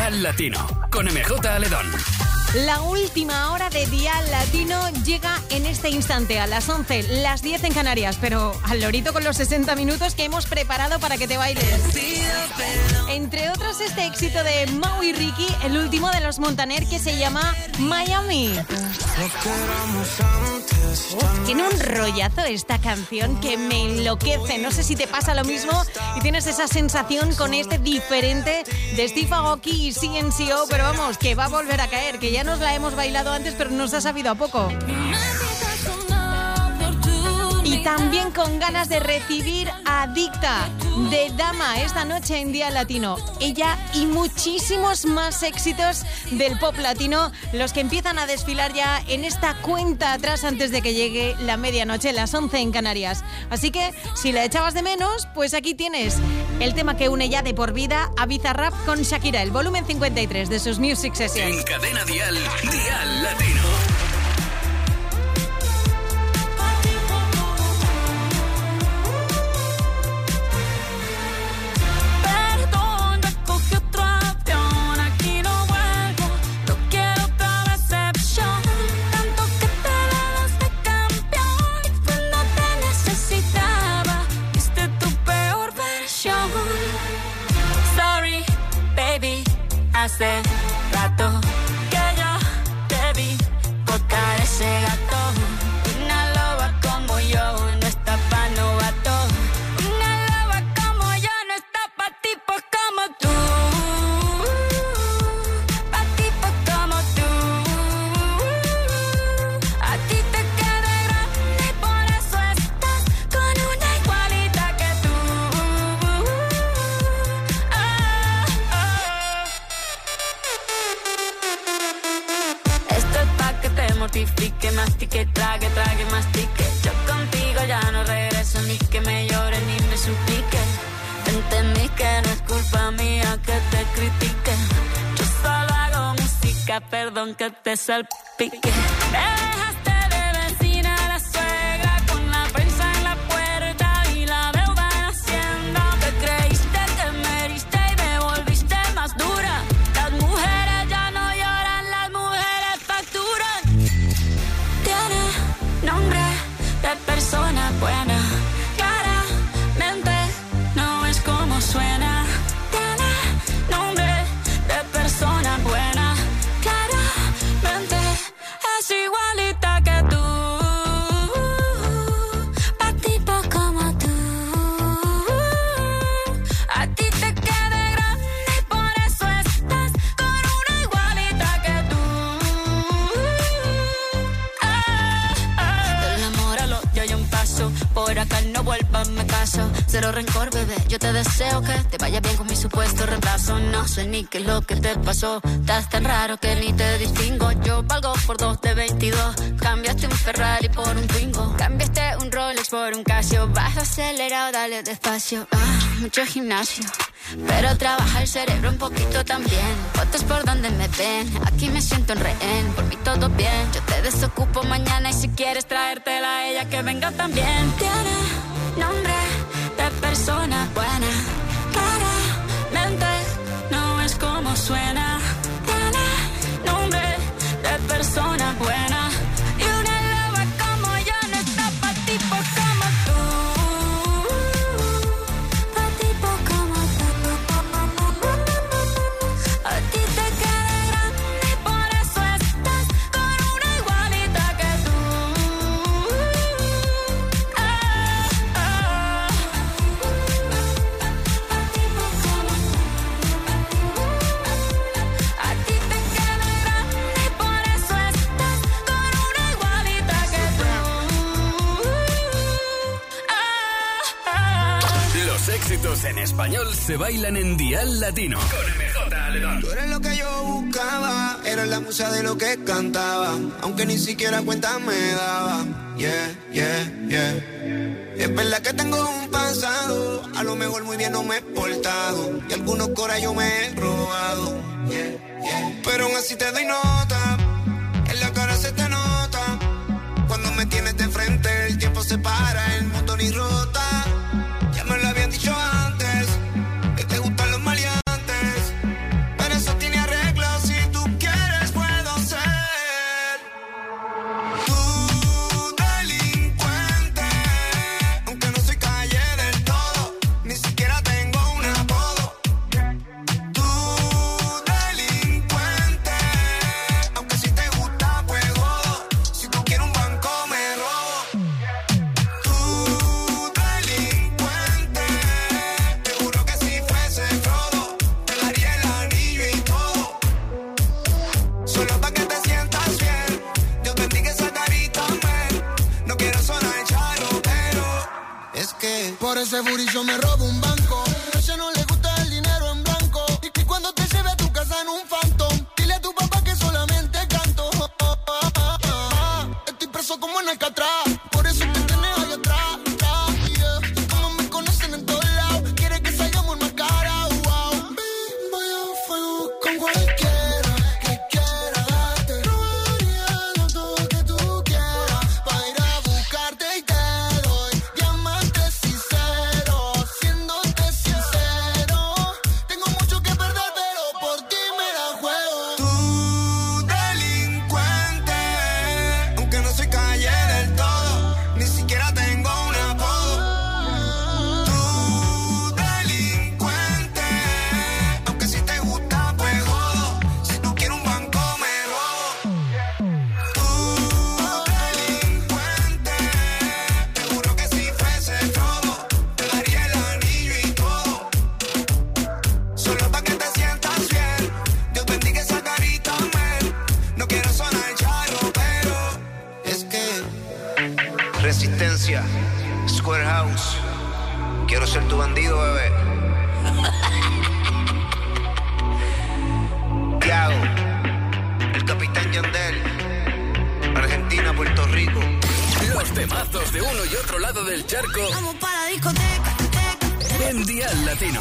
Dial Latino, con MJ Aledón. La última hora de Dial Latino llega en este instante, a las 11, las 10 en Canarias, pero al lorito con los 60 minutos que hemos preparado para que te bailes. Entre otros, este éxito de Mau y Ricky, el último de los Montaner, que se llama Miami. Tiene un rollazo esta canción que me enloquece. No sé si te pasa lo mismo y tienes esa sensación con este diferente de Steve Aoki y CNCO, pero vamos, que va a volver a caer, que ya nos la hemos bailado antes, pero nos ha sabido a poco. Y también con ganas de recibir Adicta de Dama esta noche en Día Latino. Ella y muchísimos más éxitos del pop latino, los que empiezan a desfilar ya en esta cuenta atrás antes de que llegue la medianoche, las 11 en Canarias. Así que, si la echabas de menos, pues aquí tienes el tema que une ya de por vida a Bizarrap con Shakira, el volumen 53 de sus Music Sessions. En Cadena Dial, Dial Latino. Hace rato que yo te vi tocar ese gato. Una loba como yo no está pa' novato. Una loba como yo no está pa' tipos como tú. Pa' tipos como tú. A ti te queda grande y por eso estás con una igualita que tú. Mortifique, mastique, trague, mastique. Yo contigo ya no regreso, ni que me llore ni me suplique. Entendí que no es culpa mía que te critique. Yo solo hago música, perdón que te salpique. Me dejaste de vecina a la suegra, con la prensa en la puerta y la deuda en Hacienda. Te creíste que me heriste y me volviste más dura. Las mujeres ya no lloran, las mujeres facturan. Nombre de persona buena, claramente no es como suena. Tiene nombre de persona buena, claramente es igualita que tú. Pa' tipo como tú. A ti te queda grande y por eso estás con una igualita que tú. Por acá no vuelvas, me caso. Cero rencor, bebé, yo te deseo que te vaya bien con mi supuesto reemplazo. No sé ni qué es lo que te pasó. Estás tan raro que ni te distingo. Yo valgo por 2 de 22. Cambiaste un Ferrari por un Twingo. Cambiaste un Rolex por un Casio. Vas acelerado, dale despacio. Mucho gimnasio, pero trabaja el cerebro un poquito también. Fotos por donde me ven, aquí me siento en rehén. Por mí todo bien, yo te desocupo mañana. Y si quieres traértela a ella, que venga también. Tiene nombre de persona buena, claramente no es como suena. Tiene nombre de persona buena. Y una loba como yo no está pa' tipos como tú. Pa' tipos como tú. A ti te queda grande y por eso estás con una igualita que tú. A ti te queda grande y por eso estás con una igualita que tú. Los éxitos en español se bailan en Dial Latino. Con MJ Aledón. Tú eres lo que yo buscaba, eres la musa de lo que cantaba, aunque ni siquiera cuenta me daba. Yeah, yeah, yeah. Es verdad que tengo un pasado, a lo mejor muy bien no me he portado, y algunos coras yo me he robado. Yeah, yeah. Pero aún así te doy nota, en la cara se te nota, cuando me tienes de frente el tiempo se para, el mundo ni rota. Ya me lo habían dicho antes, que te gustan los maleantes, pero eso tiene Por ese booty yo me robo un banco. A ella no le gusta el dinero en blanco. Y cuando te lleve a tu casa en un Phantom, dile a tu papá que solamente canto. Estoy preso como en Alcatraz. Por eso te tienes ahí atrás. Como me conocen en todos lados, quiere que salgamos en más cara. Wow. Voy a fuego con cualquiera que quiera darte. Robaría todo lo que tú quieras para ir a buscarte y te doy diamantes sinceros. Siéndote sincero, tengo mucho que perder, pero por ti me la juego. Tú, delincuente, aunque no soy calle del todo, ni siquiera tengo un apodo. Tú, delincuente, aunque si te gusta pues jodo. Si tú quieres un banco me robo. Tú, delincuente, te juro que si fuese todo, te daría el anillo y todo. Solo pa' que te sientas bien. Dios bendiga esa carita, man. No quiero sonar charro, pero es que Resistencia, Square House. Quiero ser tu bandido, bebé. Tiago, el Capitán Yandel, Argentina, Puerto Rico. Los temazos de uno y otro lado del charco Vamos para la discoteca, en Dial Latino.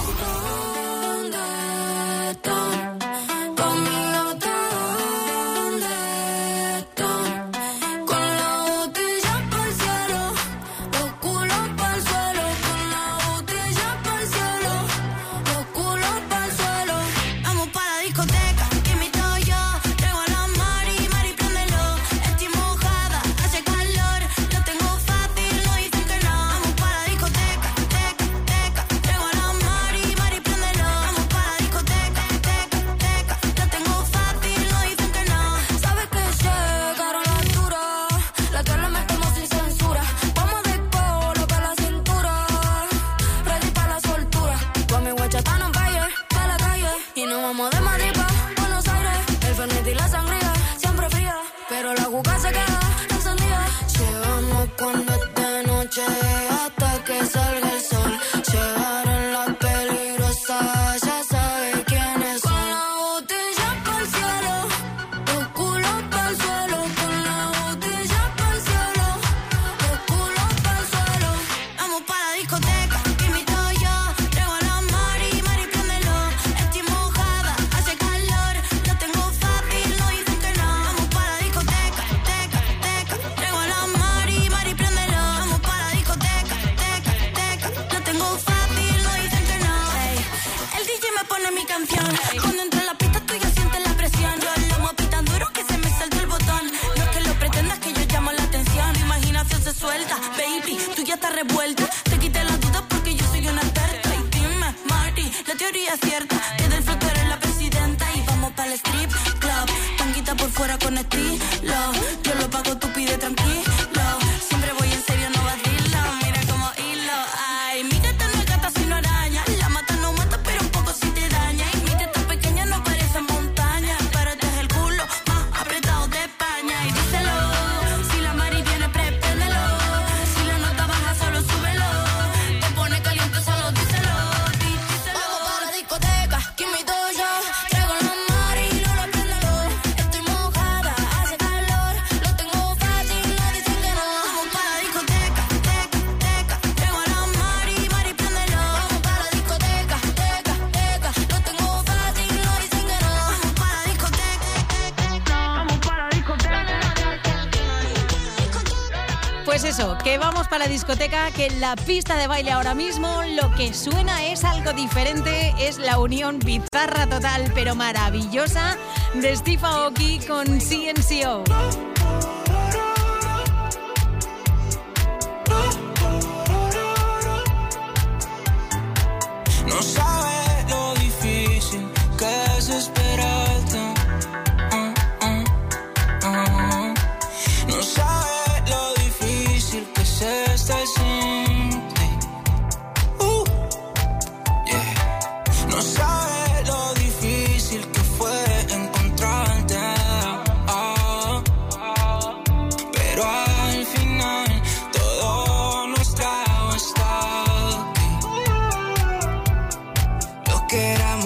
¿dónde están? Conmigo, ¿dónde están? Con la botella pa'l cielo, los culos pa'l suelo. Con la botella pa'l cielo, los culos pa'l suelo. Vamos para la discoteca, que invito yo. Traigo a la Mari, Mari, préndelo. Estoy mojada, hace calor. Lo tengo fácil, no dicen que no. Vamos para la discoteca, traigo a la Mari, Mari, préndelo. Vamos para la discoteca, lo tengo fácil, no dicen que no. Sabes que llegaron a la altura, la que le metemos sin censura. Vamos de polo pa' la cintura, ready pa' la soltura. Con mi guachatán en Bayer, pa' la calle. Y nos vamos de Madrid pa' Buenos Aires. El Fernet y la sangría, siempre fría, pero la juca se queda encendida. Llegamos cuando es de noche, hasta que salga el sol. Llegaron las peligrosas, ya sabe quiénes son. Con la botella pa'l cielo, los culos pa'l suelo. Con la botella pa'l cielo, los culos pa'l suelo. Vamos para la discoteca, que invito yo. Traigo a la Mari, Mari, préndelo. Estoy mojada, hace calor. Lo tengo fácil, no dicen que no. Vamos para la discoteca, traigo a la Mari, Mari, préndelo. Vamos para la discoteca, lo tengo fácil, no dicen que no. Ey, el DJ me pone mi canción. Cuando entra en la pista tú ya sientes la presión. Yo lo muevo tan duro que se me saltó el botón. No es que lo pretendas, que yo llamo la atención. Tu imaginación se suelta, baby, tú ya estás revuelta. Te quité las dudas porque yo soy una experta. Y dime, Marty, la teoría es cierta, que del flow tú eres la presidenta. Y vamos para el strip club, tanguita por fuera con estilo. Yo lo pago, tú pide tranquilo. Siempre voy en serio, no vacilo. Mira como hilo. Ay, mi gata no es gata sino araña. La mata no mata, pero un poco sí te daña. Y mi teta pequeña no parece montaña, pero este es el culo más apretado de España. Y díselo, si la Mari viene, prepéndelo. Si la nota baja, solo súbelo. Te pone caliente, solo díselo. Vamos para la discoteca, que invito yo. Traigo la Mari, no la préndelo. Estoy mojada, hace calor. Lo tengo fácil, no dicen que no. Vamos para la discoteca, traigo a la Mari, Mari, préndelo. Vamos para la discoteca, lo tengo fácil, no dicen que no. Vamos para la discoteca, vamos para la discoteca. Pues eso, que vamos para la discoteca, que en la pista de baile ahora mismo lo que suena es algo diferente, es la unión bizarra total pero maravillosa de Steve Aoki con CNCO. No sabes lo difícil que es esperarte. No sabes lo difícil que es estar sin ti. Yeah. No sabes lo difícil que fue encontrarte.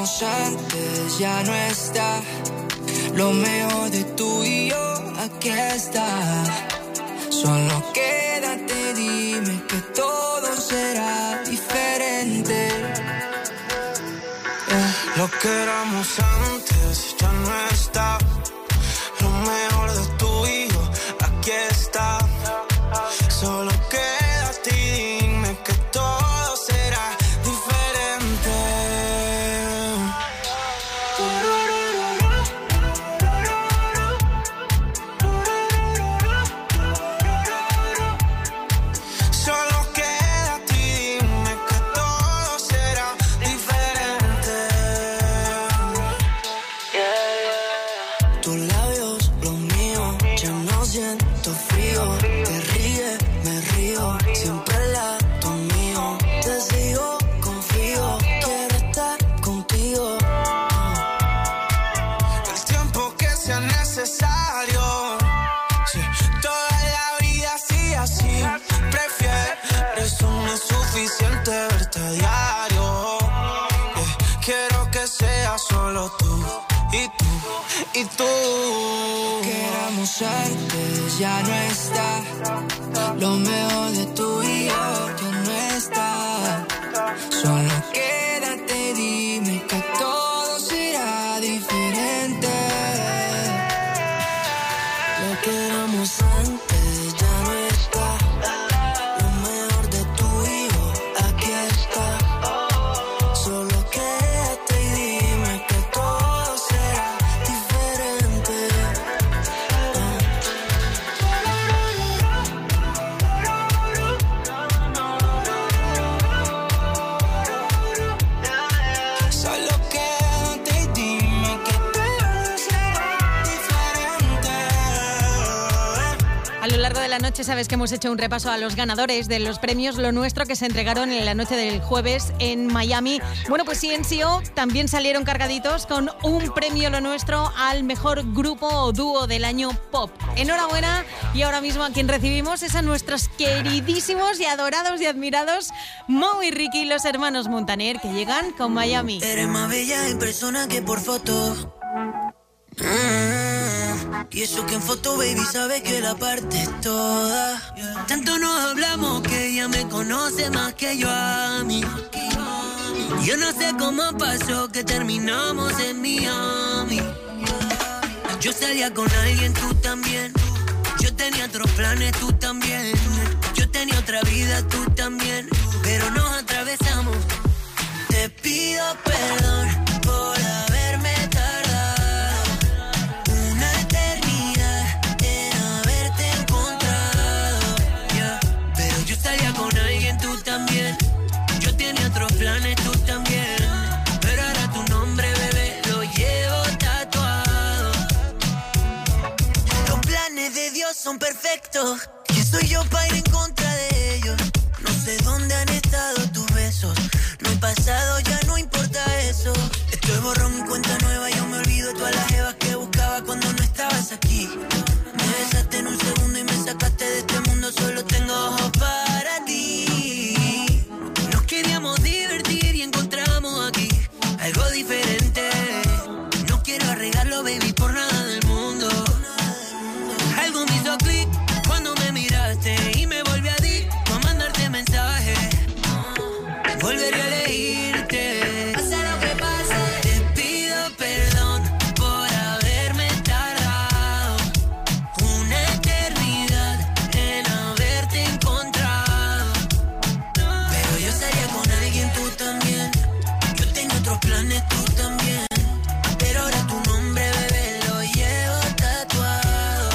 éramos antes ya no está. Lo mejor de tú y yo, aquí está. Solo quédate, dime que todo será diferente. Lo que éramos antes ya no está. Lo mejor de tú y yo, aquí está. Solo quédate y dime que todo será diferente. Solo quédate y dime que todo será diferente. Tus labios, los míos, ya no siento frío. Te ríes, me río, siempre al lado mío. Te sigo, confío, quiero estar contigo. El tiempo que sea necesario. Sí, toda la vida así. Prefieres, no es suficiente verte a diario. Quiero que sea solo tú y tú y tú. Lo que éramos antes ya no está. Lo mejor de tú y yo ya no está. Solo quédate, dime que todo será diferente. Lo que éramos antes ya no está. Lo mejor de tú y yo aquí está. Solo quédate y dime que todo será diferente. Solo quédate y dime que todo será diferente. A lo largo de la noche sabes que hemos hecho un repaso a los ganadores de los premios Lo Nuestro que se entregaron en la noche del jueves en Miami. Bueno, pues CNCO también salieron cargaditos con un premio Lo Nuestro al mejor grupo o dúo del año pop. Enhorabuena, y ahora mismo a quien recibimos es a nuestros queridísimos y adorados y admirados Mo y Ricky, los hermanos Montaner, que llegan con Miami. Eres más bella en persona que por foto. Y eso que en foto, baby, sabes que la parte es toda. Tanto nos hablamos que ella me conoce más que yo a mí. Yo no sé cómo pasó que terminamos en Miami. Yo salía con alguien, tú también. Yo tenía otros planes, tú también. Yo tenía otra vida, tú también. Pero nos atravesamos. Te pido perdón por haberme tardado una eternidad en haberte encontrado. Yeah. Pero yo salía con alguien, tú también. Yo tenía otros planes, tú también. Pero ahora tu nombre, bebé, lo llevo tatuado. Los planes de Dios son perfectos. ¿Quién soy yo para ir en contra de ellos? No sé dónde han estado tus besos. No he pasado, ya no importa eso. Estoy borrón y cuenta nueva. Yo me olvido todas las jevas que buscaba cuando no estabas aquí. Me besaste en un segundo y me sacaste de este mundo. Solo tengo ojos para ti. Nos queríamos divertir y encontramos aquí algo diferente. No quiero arreglarlo, baby, por nada del mundo. Algo me hizo clic cuando me miraste y me volví adicto a mandarte mensajes. Volveré a elegirte. Pasa lo que pase. Te pido perdón por haberme tardado una eternidad en haberte encontrado. Pero yo salía con alguien, tú también. Yo tengo otros planes, tú también. Pero ahora tu nombre, bebé, lo llevo tatuado.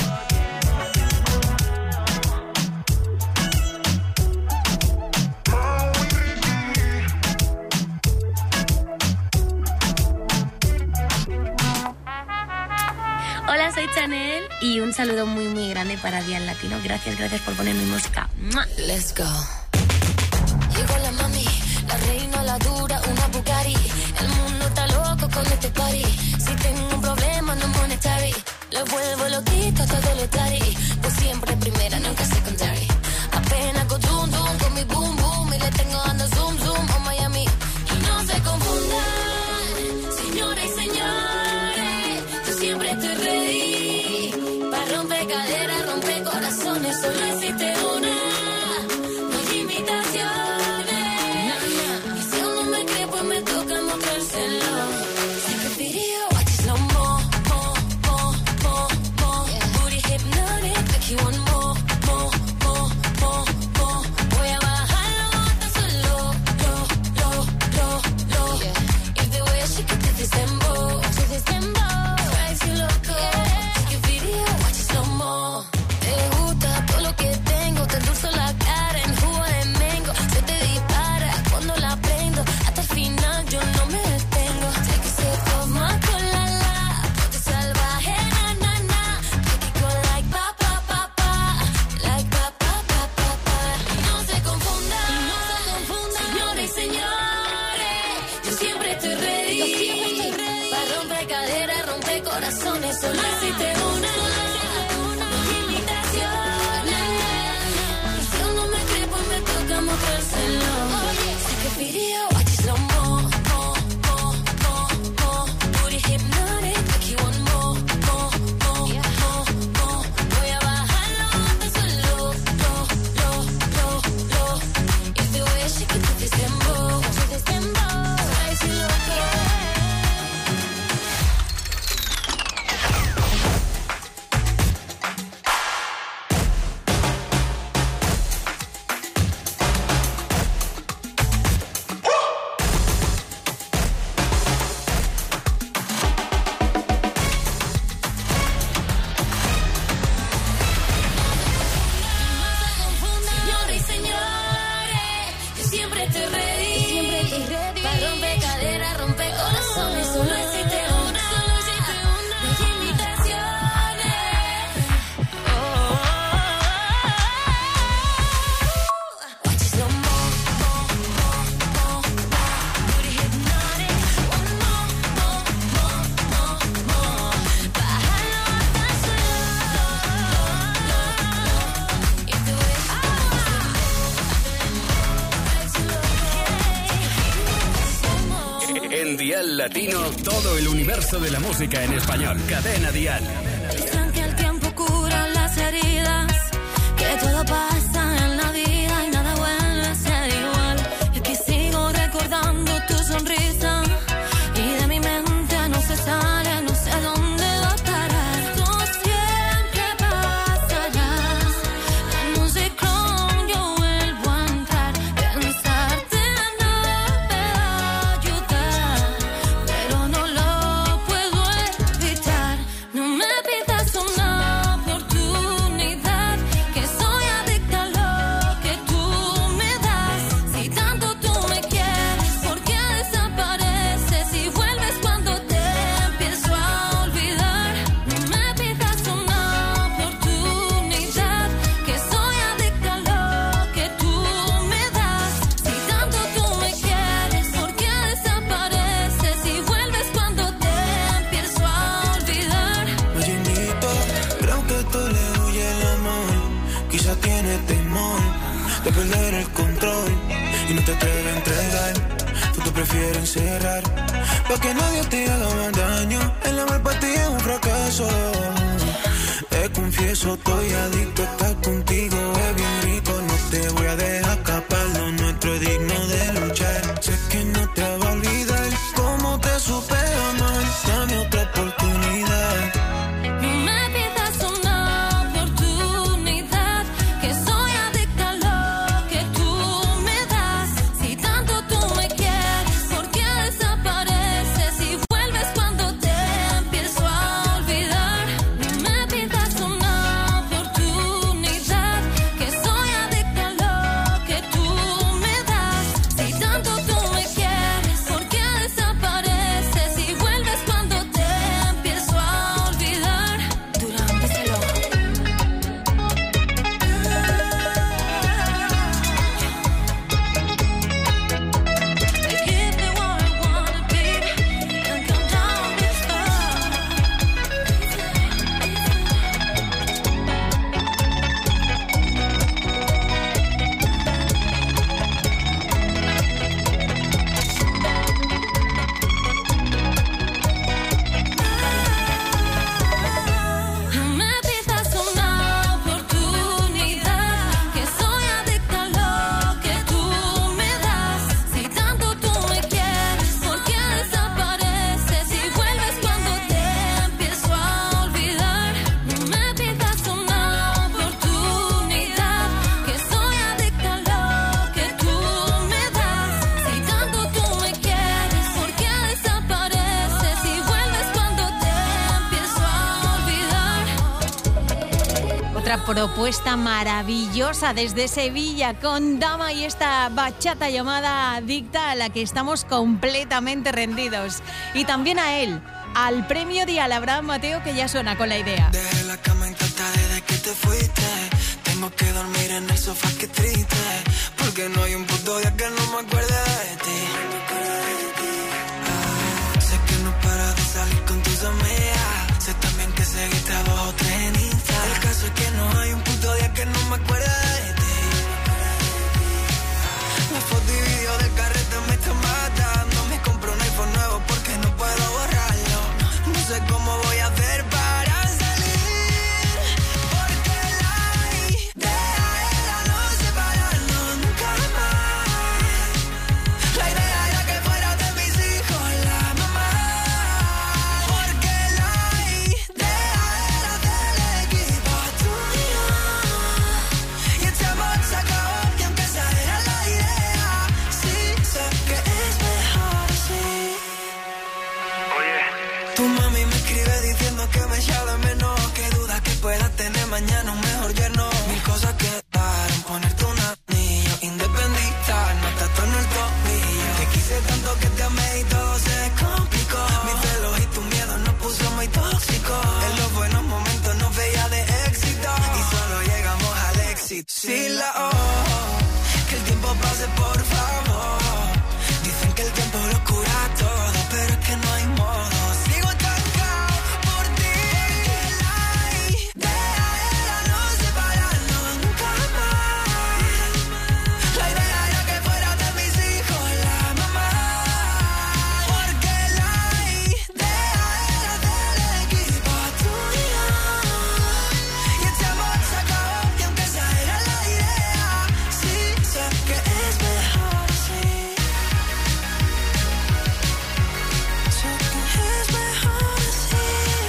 Hola, soy Chanel y un saludo muy muy grande para Día Latino. Gracias por poner mi música. ¡Mua! Let's go. Llegó la mami, la reina, la dura, una Bugatti. El mundo está loco con este party. Si tengo un problema no monetary, lo vuelvo loquito todo lo tari. Pues siempre primera, nunca secondary. Apenas con zoom zoom con mi boom boom y le tengo dando zoom zoom a Miami. Y no se confundan, this dembow, drives you loco. Take a video, watch it slow mo. Te gusta todo lo que tengo, te endulzo la cara en jugo de mango. Se te dispara cuando la prendo, hasta el final yo no me detengo. Take a sip of my colada, ponte salvaje, na na na. Make it go like pa pa pa pa, like pa pa pa pa pa. No se confundan, señores y señores, yo siempre estoy ready. Pa' romper caderas, romper corazones, solo existe una. No hay limitaciones. Si uno me cree, pues me toca mostrárselo. Take a video, watch it slow mo, mo, mo, mo, mo. Booty hypnotic, make you want more, more, more, more, more. Voy a bajarlo hasta solo, lo, lo, lo, lo. If the way she can do this dembow, drives you loco. Señores y señores, yo siempre estoy ready. Pa' romper caderas, romper corazones, solo existe una. No hay limitaciones. Watch it slow mo, mo, mo, mo, mo. Booty hypnotic, one more, more, more, more, more. Bájalo hasta solo, lo, lo. If the way she En Dial Latino, todo el universo de la música en español. Cadena Dial. Dicen que el tiempo cura las heridas, que todo pasa en la vida y nada vuelve a ser igual. Es que sigo recordando tu sonrisa y de mi mente no se sale, no sé dónde va a parar. Esto siempre pasará, en un ciclón yo vuelvo a entrar. Pensarte no me va a ayudar, pero no lo puedo evitar. No me pidas una oportunidad, que soy adicta a lo que tú me das. Si tanto tú me quieres, ¿por qué desapareces y vuelves cuando te empiezo a olvidar? No me pidas una oportunidad, que soy adicta a lo que tú me das. Si tanto tú me quieres, ¿por qué desapareces y vuelves cuando te empiezo a olvidar? Oye, Indito, creo que tú le huye el amor. Quizá tiene temor de perder el control y no te atreves a entregar. Tú te prefieres encerrar pa' que nadie te haga más daño. El amor para ti es un fracaso. Te confieso, estoy adicto a estar contigo. Es bien rico, no te voy a dejar escapar. Lo nuestro es digno de luchar. Sé que no te va a olvidar cómo te supe amar. Dame otra oportunidad. No me pidas una oportunidad, que soy adicta a lo que tú me das. Si tanto tú me quieres, ¿por qué desapareces y vuelves cuando te empiezo a olvidar? No me pidas una oportunidad, que soy adicta a lo que tú me das. Si tanto tú me quieres, ¿por qué desapareces otra propuesta maravillosa desde Sevilla con Dama y esta bachata llamada Adicta, a la que estamos completamente rendidos. Y también a él, al premio Dial Abraham Mateo, que ya suena con la idea. Dejé la cama intacta desde que te fuiste. Tengo que dormir en el sofá, qué triste. Porque no hay un puto día que no me acuerde de ti. Sé que no paras de salir con tus amigas. Sé también que seguiste a 2 o 3 en Insta. El caso es que no hay un puto día que no me acuerde de ti. La foto y video del carrete me están matando. Me compro un iPhone nuevo porque no puedo borrarlo. No sé cómo voy a hacer para salir. Porque la idea era no separarnos nunca más. La idea era que fueras de mis hijos la mamá. Porque la idea era del equipo tuyo. Y este amor se acabó y aunque esa era la idea, sí sé que es mejor así. Tu mami me escribe diciendo que me echa de menos. Que duda que pueda tener mañana un mejor yerno. 1000 cosas quedaron, ponerte un anillo, independizar, no tatuar en el tobillo. Te quise tanto que te amé y todo se complicó. Mis celos y tu miedo nos puso muy tóxicos. En los buenos momentos nos veía de éxito y solo llegamos al éxito. Sí, que el tiempo pase por favor. Dicen que el tiempo lo cura todo, pero es que no hay modo. Sigo estancado por ti. Porque la idea era no separarnos nunca más. La idea era que fueras de mis hijos la mamá. Porque la idea era del equipo tuyo. Y este amor se acabó y aunque esa era la idea, sí sé que es mejor así. Sé que es mejor así.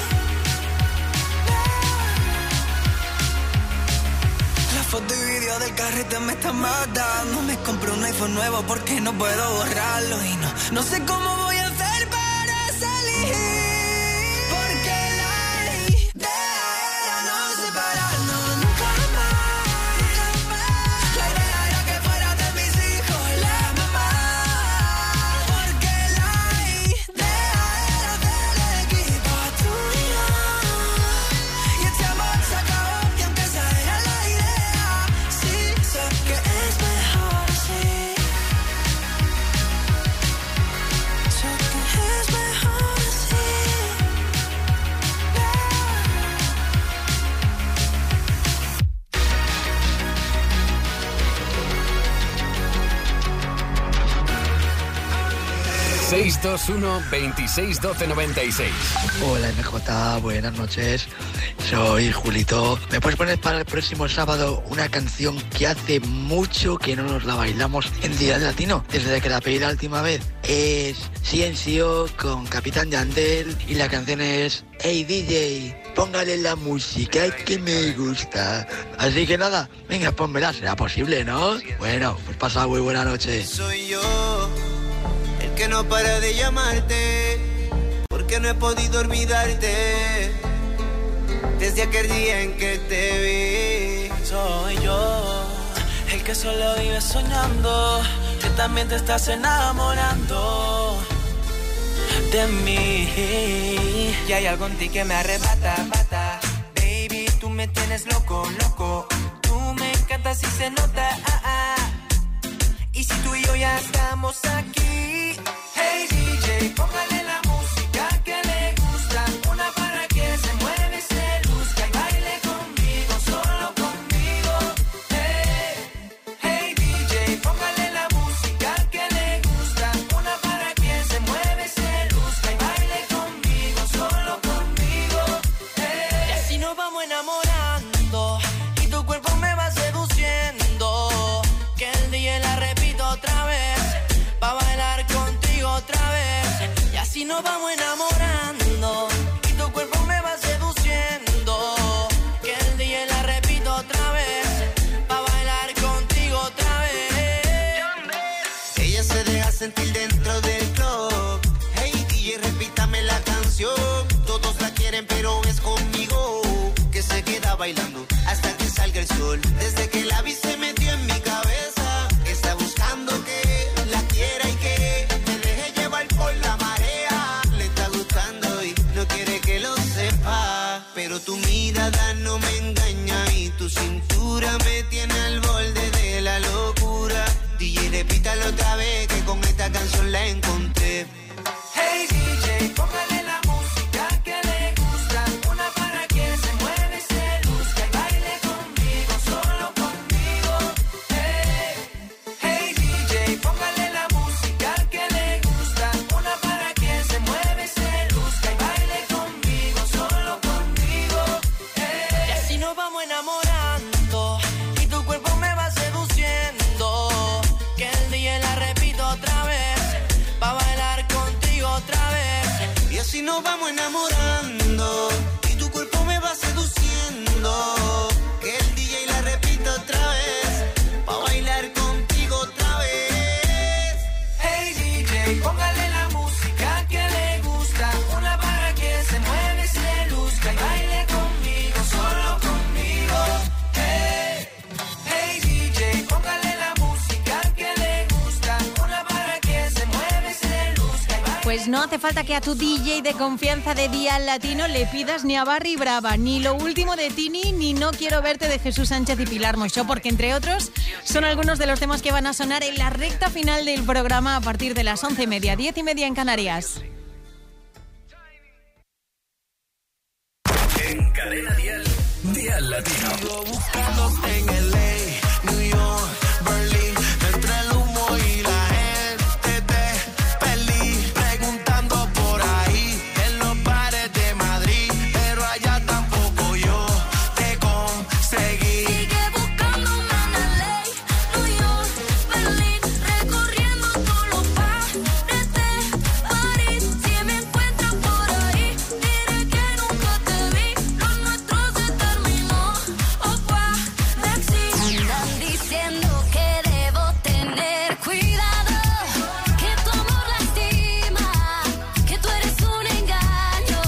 La foto y video del carrete me están matando. Me compré un iPhone nuevo porque no puedo borrarlo. Y no sé cómo voy a hacer para salir. Porque la idea era no separarnos nunca más. La idea era que fueras de mis hijos la mamá. Porque la idea era del equipo tuyo. Y este amor se acabó y aunque esa era la idea, sí sé que es mejor así. Sé que es mejor así. Yeah. 621 26 12 96. Hola MJ, buenas noches. Soy Julito. ¿Me puedes poner para el próximo sábado una canción que hace mucho que no nos la bailamos en Día Latino? Desde que la pedí la última vez. Es Ciencio con Capitán Yandel y la canción es Hey DJ, póngale la música que me gusta. Así que nada, venga, pónmela, será posible, ¿no? Bueno, pues pasa muy buena noche. Soy yo el que no para de llamarte, porque no he podido olvidarte desde aquel día en que te vi. Soy yo el que solo vive soñando, que también te estás enamorando de mí. Y hay algo en ti que me arrebata, bata. Baby, tú me tienes loco, loco. Tú me encantas y se nota, Y si tú y yo ya estamos aquí, hey DJ, póngale la música que le gusta. Una para que se mueve y se luzca y baile conmigo, solo conmigo. Hey DJ, póngale la música que le gusta. Una para que se mueve y se luzca y baile conmigo, solo conmigo. Y así nos vamos enamorando y tu cuerpo me va seduciendo. Que el día la repito otra vez, pa' bailar contigo otra vez. Y así nos vamos enamorando y tu cuerpo me va seduciendo. Que el día la repito otra vez, pa' bailar contigo otra vez. Ella se deja sentir dentro del club. Hey DJ, repítame la canción. Todos la quieren pero es conmigo que se queda bailando hasta cintura me tiene al borde de la locura. DJ, repítalo otra vez que con esta canción la encontré. Hey DJ, póngale la música que le gusta. Una para que se mueve y se luzca y baile conmigo, solo conmigo. Hey DJ, póngale la música que le gusta. Una para que se mueve y se luzca y baile conmigo, solo conmigo. Y así nos vamos enamorando y tu cuerpo me va seduciendo. Que el día la repito otra vez, pa' bailar contigo otra vez. Y así nos vamos enamorando y tu cuerpo me va seduciendo. Que el DJ la repita otra vez, pa' bailar contigo otra vez. Hey DJ, póngale la música que le gusta. Una para que se mueve y se luzca y baile conmigo, solo conmigo. Hey DJ, póngale la música que le gusta. Una para que se mueve y se luzca y baile. Pues no hace falta que a tu DJ de confianza de Día Latino le pidas ni a Barry Brava, ni lo último de Tini, ni No quiero verte de Jesús Sánchez y Pilar Moixó, porque entre otros son algunos de los temas que van a sonar en la recta final del programa a partir de las 11:30, 10:30 en Canarias. En Cadena Dial, Dial Latino. Sigo buscándote en LA, New York, Berlín, entre el humo y la gente te perdí, preguntando por ahí en los bares de Madrid, pero allá tampoco yo te conseguí. Sigue buscándome en LA, New York, Berlín, recorriendo todos los bares de París. Si me encuentras por ahí, diré que nunca te vi. Lo nuestro se terminó. Opa, Lexi. Andan diciendo que debo tener cuidado, que tu amor lastima, que tú eres un engaño.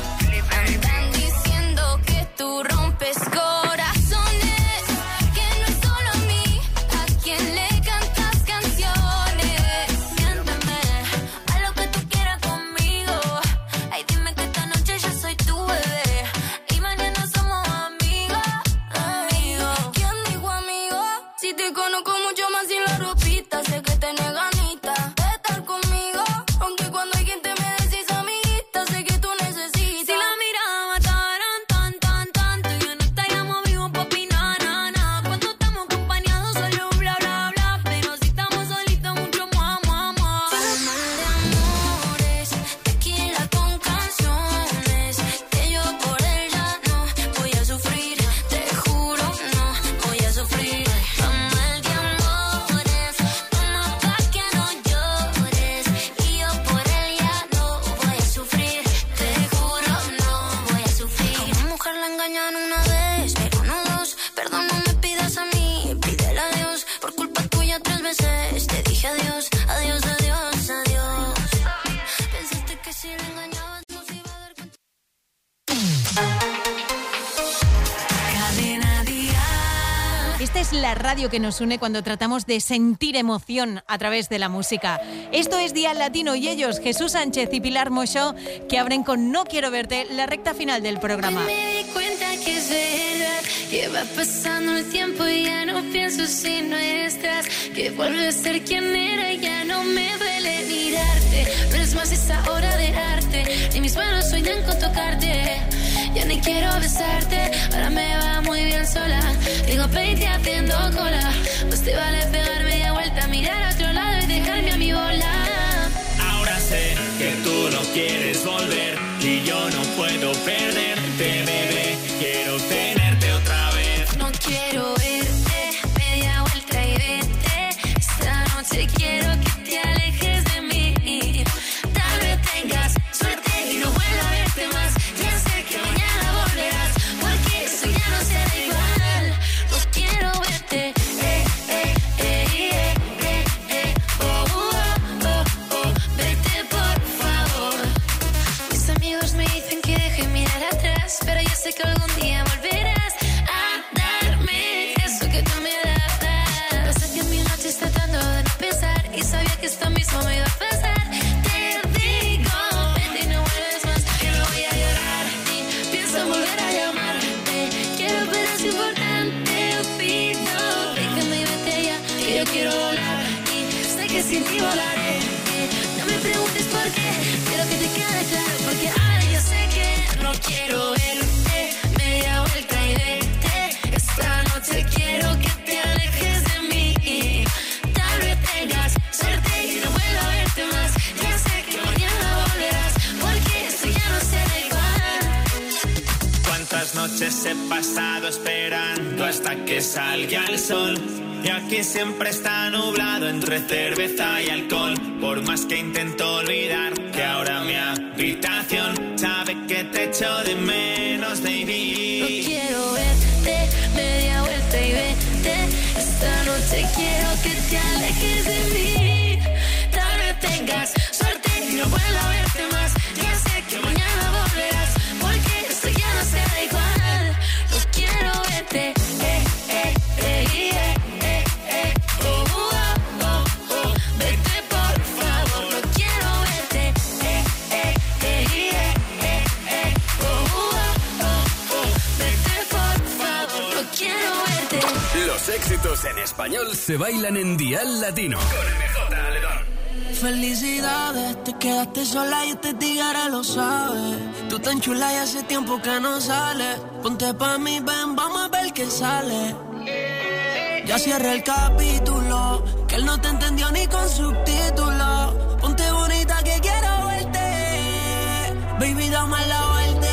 Andan diciendo que tú rompes corazones, que no es solo a mí a quien le cantas canciones. Miénteme, haz lo que tú quieras conmigo. Ay, dime que esta noche yo soy tu bebé y mañana somos amigos, amigos. ¿Quién dijo amigo? Si te conozco mucho más sin la ropita, sé que tenés ganita de estar conmigo. Aunque cuando hay gente me decís amiguita, sé que tú necesitas. Si la mirada mataran tan, tú y yo no estaríamos vivos pa' opinar, na. Cuando estamos acompañados solo bla, bla, bla, pero si estamos solitos mucho más, más. Para mal de amores, tequila con canciones, que yo por él ya no voy a sufrir, te juro no voy a sufrir. Para mal de amores, toma pa' que no llores, y yo por él ya no voy a sufrir, te juro no voy a sufrir. A una mujer la engañan una vez, pero no dos. Perdón, no me pidas a mí, pídele a Dios. Por culpa tuya 3 veces te dije adiós, adiós, adiós, adiós. Pensaste que si le engañabas no se iba a dar cuenta. Cadena Dial. Esta es la radio que nos une cuando tratamos de sentir emoción a través de la música. Esto es Día Latino y ellos, Jesús Sánchez y Pilar Moixó, que abren con No quiero verte la recta final del programa. Me di cuenta que es verdad, que va pasando el tiempo y ya no pienso si no estás, que vuelve a ser quien era y ya no me duele mirarte, no es más esa hora de arte, ni mis manos sueñan con tocarte, ya ni quiero besarte, ahora me va muy bien sola, digo peite haciendo cola, pues te vale pegar media vuelta, mirar a otro lado y dejarme a mi bola. Ahora sé que tú no quieres volver y yo no puedo perderte, bebé. Quiero tenerte otra vez. No quiero verte, media vuelta y vete. Esta noche quiero que te alejes de mí. Tal vez tengas suerte y no vuelva a verte más. Ya sé que mañana volverás, porque eso ya no será igual. No quiero verte, oh, oh, oh, oh, oh. Vete por favor. sin ti volaré. No me preguntes por qué, quiero que te quede claro, porque ahora yo sé que no quiero verte. Media vuelta y vete. Esta noche quiero que te alejes de mí. Tal vez tengas suerte y no vuelva a verte más. Ya sé que mañana volverás, porque esto ya no será igual. Cuántas noches he pasado esperando hasta que salga el sol. Y aquí siempre está nublado entre cerveza y alcohol. Por más que intento olvidar que ahora mi habitación sabe que te echo de menos, baby. No quiero verte, media vuelta y vete. Esta noche quiero que te alejes de mí. Tal vez tengas suerte y no vuelva a verte más. Ya sé que mañana volverás, porque esto ya no será igual. No quiero verte, vete por favor. No quiero verte, vete por favor. No quiero verte. Los éxitos en español se bailan en Dial Latino. Con MJ Aledón. Felicidades, te quedaste sola y este tigre lo sabe. Tú tan chula y hace tiempo que no sales. Ponte pa' mí, ven, vamos a ver qué sale. Ya cierra el capítulo, que él no te entendió ni con subtítulos. Ponte bonita que quiero verte. Baby, dame la vuelta.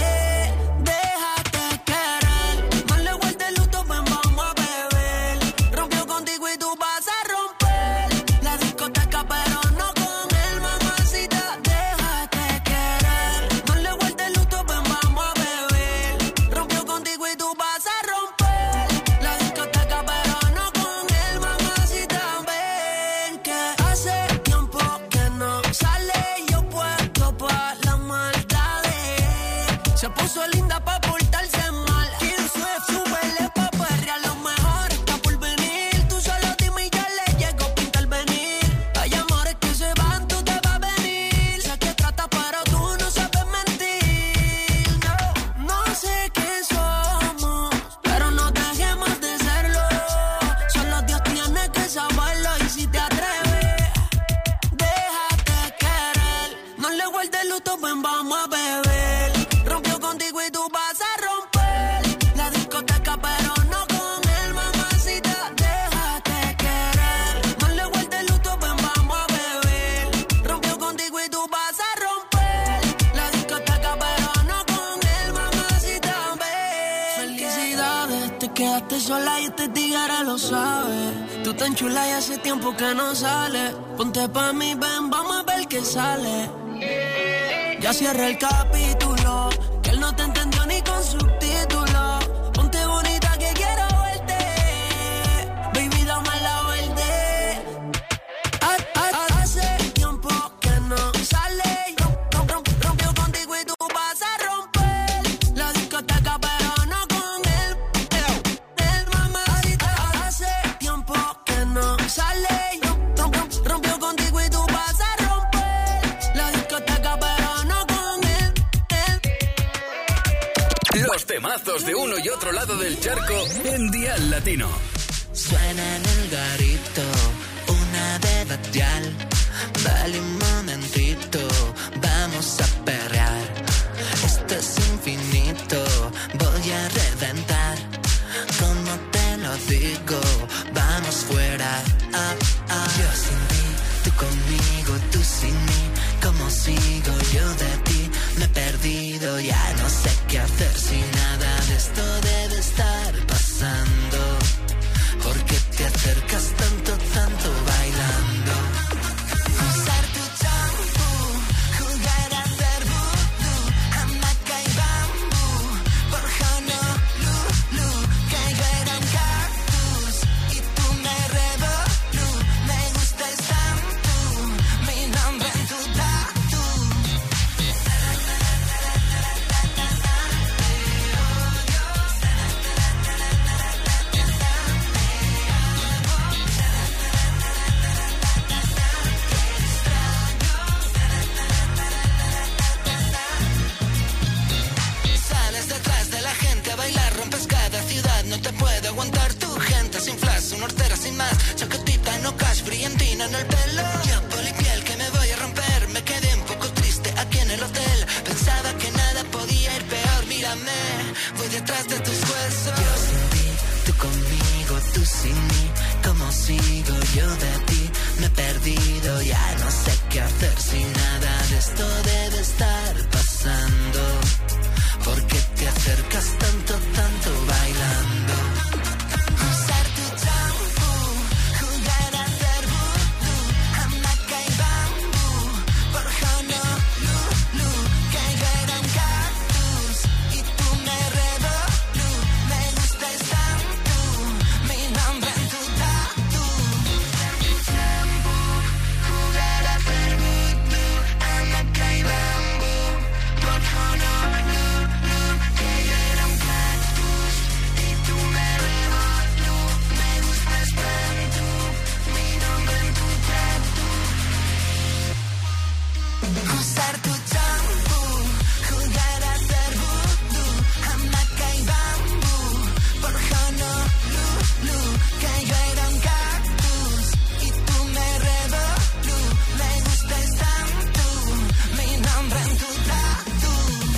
Déjate querer. No le guardes luto, ven, vamos a beber. Rompió contigo y tú vas a romper la discoteca, pero no con él, mamacita. Déjate querer. No le guardes luto, ven, vamos a beber. Rompió contigo y tú vas a romper la discoteca, pero no con él, mamacita. Ven, que hace tiempo que no sale. Yo puesto pa' la maldades. Se puso linda pa' portarse mal. King Swift, súbele pa' perrear. Lo mejor está por venir. Tú solo dime y ya le llego pa' intervenir. Hay amores que se van, tú te vas a venir. Sé que tratas, pero tú no sabes mentir. No, no sé qué somos, pero no dejemos de serlo. Solo Dios tiene que saberlo. Y si te atreves, déjate querer. No le guardes luto, ven, vamos a beber. Rompió contigo y tú vas a romper la discoteca, pero no con él, mamacita. Déjate querer. No le guardes luto, ven, vamos a beber. Rompió contigo y tú vas a romper la discoteca, pero no con él, mamacita. Ven. Felicidades, te quedaste sola y este tigre lo sabe. Tú tan chula y hace tiempo que no sales. Ponte pa' mí, ven, vamos a ver qué sale. Ya cierra el capítulo, que él no te entendió ni con subtítulos. Ponte bonita que quiero verte. Baby, dame la vuelta. Hace tiempo que no sale. Rompió contigo y tú vas a romper la discoteca, pero no con él. El mamacita. Hace tiempo que no sale. Rompió contigo y tú vas a romper la discoteca, pero no con él. Los temazos de uno y otro lado del charco en Dial Latino. Suena en el garito una de Batial. Dale un momentito, vamos a perrear. Esto es infinito, voy a reventar. Como te lo digo, vamos fuera. Yo sin ti, tú conmigo, tú sin mí. ¿Cómo sigo yo de ti? Me he perdido, ya no sé qué hacer si nada de esto debe estar pasando. ¿Por qué te acercas tanto, tanto bailando? Usar tu champú, jugar a hacer vudú, hamaca y bambú, por Honolulu, que yo era un cactus y tú me revolú. Me gustas tanto, mi nombre en tu tatu. Sales detrás de la gente a bailar, rompes cada ciudad, no te puede aguantar tu gente sin flash, una hortera sin más, chaquetita no cash, brillantina en el pelo. Yo voy detrás de tus huesos. Yo sin ti, tú conmigo, tú sin mí. ¿Cómo sigo yo de ti? Me he perdido, ya no sé qué hacer si nada de esto debe estar pasando. ¿Por qué te acercas tanto, tanto bailando? Usar tu champú, jugar a hacer vudú, hamaca y bambú, por Honolulu, que yo era un cactus y tú me revolú, me gustas tanto, mi nombre en tu tatu. Champú, jugar a hacer vudú, hamaca y bambú, por Honolulu, que yo era un cactus y tú me revolú, me gustas tanto, mi nombre en tu tatu. Usar tu champú, jugar a hacer vudú, hamaca y bambú, por Honolulu, que yo era un cactus y tú me revolú, me gustas tanto, mi nombre en tu tatu.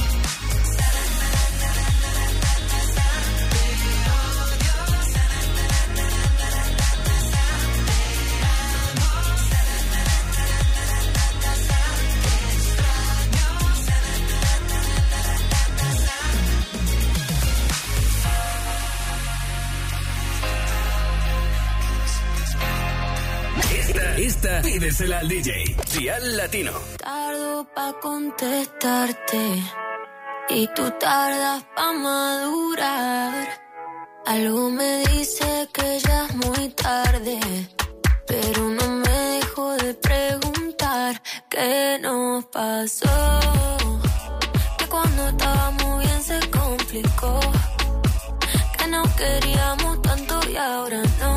Esta pídesela al DJ. Dial Latino. Tardo pa' contestarte y tú tardas pa' madurar. Algo me dice que ya es muy tarde, pero no me dejo de preguntar qué nos pasó. Que cuando estábamos bien se complicó, que no queríamos tanto y ahora no.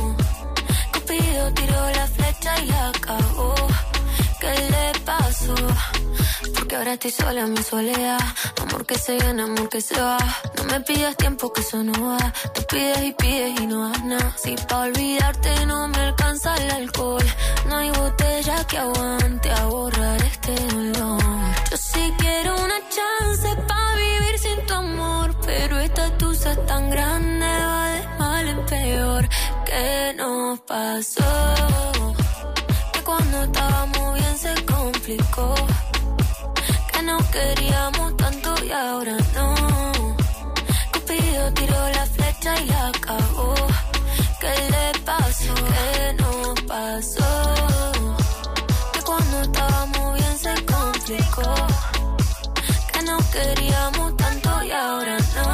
Cupido tiró la flecha y acabó. ¿Qué le pasó? Porque ahora estoy sola en mi soledad. Amor que se gana, amor que se va. No me pidas tiempo que eso no va. Tú pides y no das nada. Si pa' olvidarte no me alcanza el alcohol, no hay botella que aguante a borrar este dolor. Yo sí quiero una chance pa' vivir sin tu amor, pero esta tusa es tan grande, va de mal en peor. ¿Qué nos pasó? Que cuando estábamos bien se complicó, que no queríamos tanto y ahora no. Cupido tiró la flecha y acabó. ¿Qué le pasó? ¿Qué nos pasó? Que cuando estábamos bien se complicó, que no queríamos tanto y ahora no.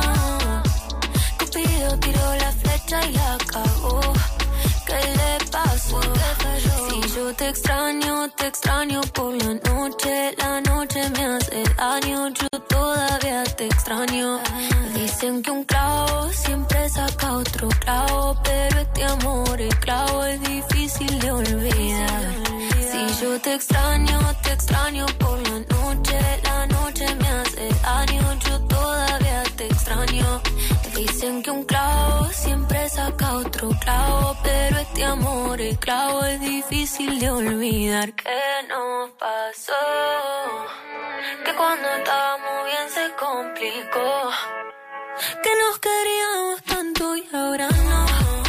Cupido tiró la flecha y acabó. ¿Qué le pasó? Si yo te extraño por la noche me hace daño, yo todavía te extraño. Dicen que un clavo siempre saca otro clavo, pero este amor, el clavo es difícil de olvidar. Si yo te extraño por la noche me hace daño, yo todavía te extraño. Dicen que un clavo siempre saca otro clavo, pero este amor, el clavo es difícil de olvidar. ¿Qué nos pasó? Que cuando estábamos bien se complicó, que nos queríamos tanto y ahora no.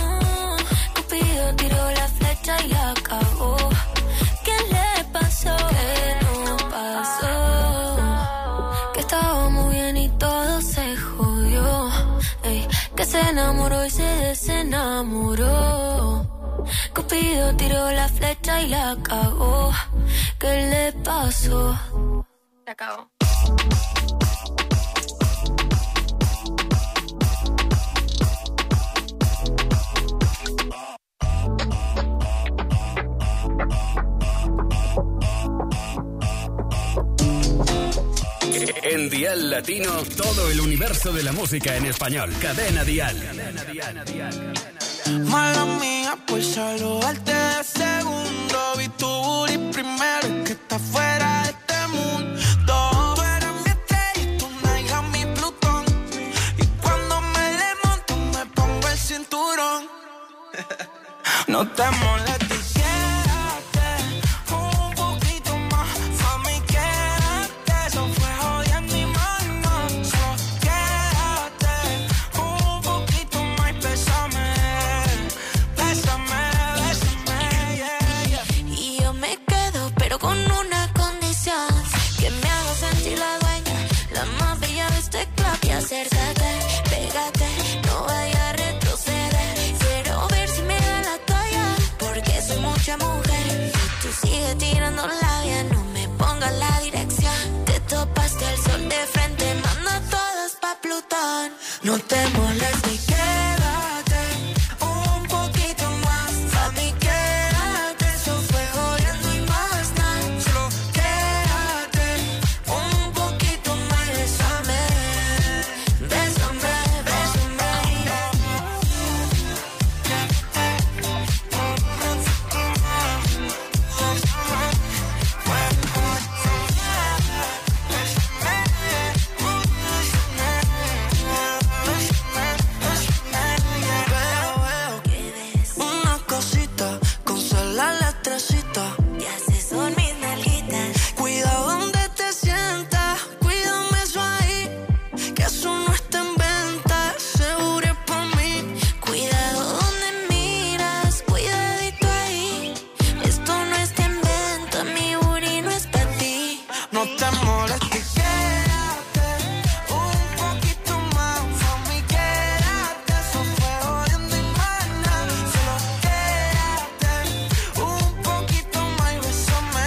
Cupido tiró la flecha y acabó. ¿Qué le pasó? ¿Qué nos pasó? Que estábamos bien y todo se jodió. Ey, que se enamoró y se desenamoró. Cupido tiró la flecha y la cagó. ¿Qué le pasó? La cagó. En Dial Latino, todo el universo de la música en español. Cadena Dial. Mala mía por saludarte de segundo. Vi tu booty primero, es que está fuera de este mundo. Tú eres mi estrella y tu nalga mi Plutón. Y cuando me le monto me pongo el cinturón. No te molestes. aquella mujer. Y tú sigues tirando labia, no me pongas la dirección. Te topaste el sol de frente, manda todas pa' Plutón. No te molestes y quédate un poquito más. Mami, quédate, eso fue jodiendo y más nada. Solo quédate un poquito más, bésame, bésame, bésame. Una cosita con sal la letrecita. Y así son mis nalguitas. Cuidado donde te sientas, cuídame eso ahí, que eso no está en venta, seguro es por mí. Cuidado donde miras, cuidadito ahí, esto no está en venta, mi booty no es para ti. No te molestes, quédate un poquito más, mami, quédate, eso fue jodiendo y más nada. Solo quédate un poquito más y bésame,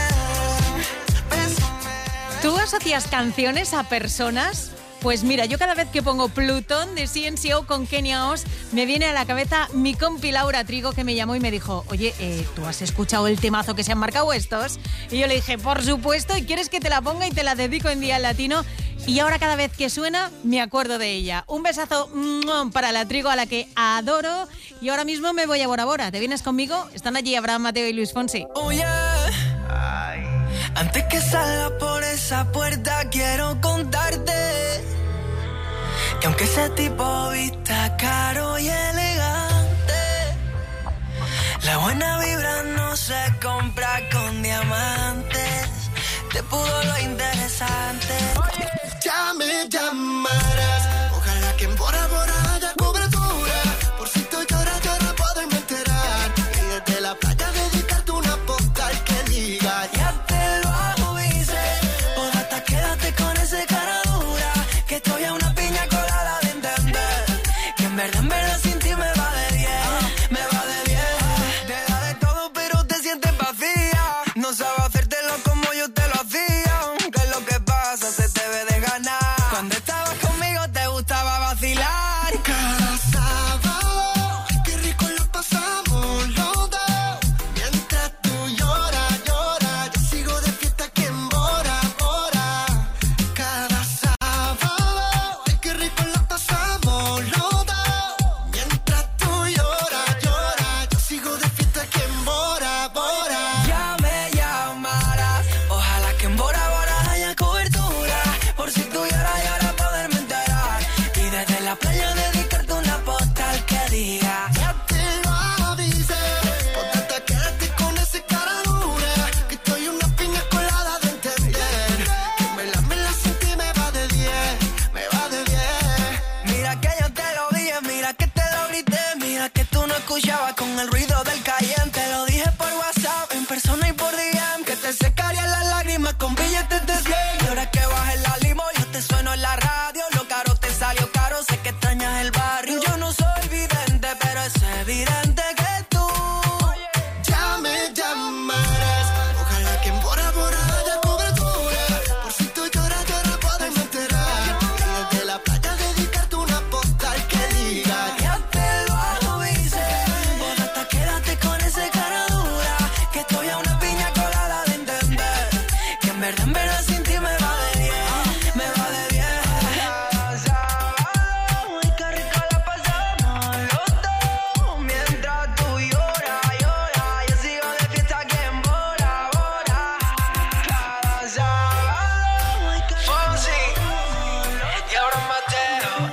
bésame. ¿Tú asocias canciones a personas? Pues mira, yo cada vez que pongo Plutón de CNCO con Kenia Os, me viene a la cabeza mi compi Laura Trigo, que me llamó y me dijo, oye, ¿tú has escuchado el temazo que se han marcado estos? Y yo le dije, por supuesto, ¿y quieres que te la ponga y te la dedico en Día Latino? Y ahora cada vez que suena, me acuerdo de ella. Un besazo para la Trigo, a la que adoro. Y ahora mismo me voy a Bora Bora. ¿Te vienes conmigo? Están allí Abraham Mateo y Luis Fonsi. Oh yeah. Antes que salga por esa puerta quiero contarte que aunque ese tipo vista caro y elegante, la buena vibra no se compra con diamantes. Te pudo lo interesante. Ya me llamarás, ojalá que en Bora Bora haya cobertura. Por si tú lloras, poderme enterar. Y desde la playa dedicarte una postal que diga Ya te lo avisé, pues hasta quédate con ese cara dura, que estoy a una piña colada de entender que en verdad sin ti me va de 10, me va de 10. Te da de todo pero te sientes vacía, no sabes hacértelo como yo te lo hacía. Que es lo que pasa, se te ve de ganar. Cuando estabas conmigo te gustaba vacilar. cada sábado. Ay, qué rico lo pasamos los dos. Mientras tú lloras, yo sigo de fiesta aquí en Bora Bora. Cada sábado. Ay, qué rico lo pasamos los dos. Mientras tú lloras, yo sigo de fiesta aquí en Bora Bora. Ya me llamarás, ojalá que en Bora Bora haya cobertura. Por si tú lloras, poderme enterar. Y desde la playa dedicarte una postal que diga Ya te lo avisé, ponte hasta quédate con ese cara dura, que estoy una piña colada de entender que me la sin ti me va de 10, me va de 10. mira que yo te lo dije, mira que te lo grité, mira que tú no escuchabas con el ruido del Cayenne. Te lo dije por WhatsApp, en persona y por DM, que te secarían las lágrimas con billetes de 100. Y ahora que bajes la limo, yo te sueno en la radio. Lo caro te salió caro, sé que extrañas el barrio. Yo no soy vidente, pero es evidente que tú Ya me llamarás, ojalá que en Bora Bora haya cobertura. Por si tú lloras, poderme enterar. Y desde la playa dedicarte una postal que diga ya te lo avisé, pues hasta quédate con ese cara dura, que estoy a una piña colada de entender que en verdad sin ti me va de 10, me va de 10. Ay, qué rico la pasamos los dos, mientras tú lloras, yo sigo de fiesta aquí en Bora Bora. Cada sábado, ay, qué rico. Fonsi y ahora Mateo,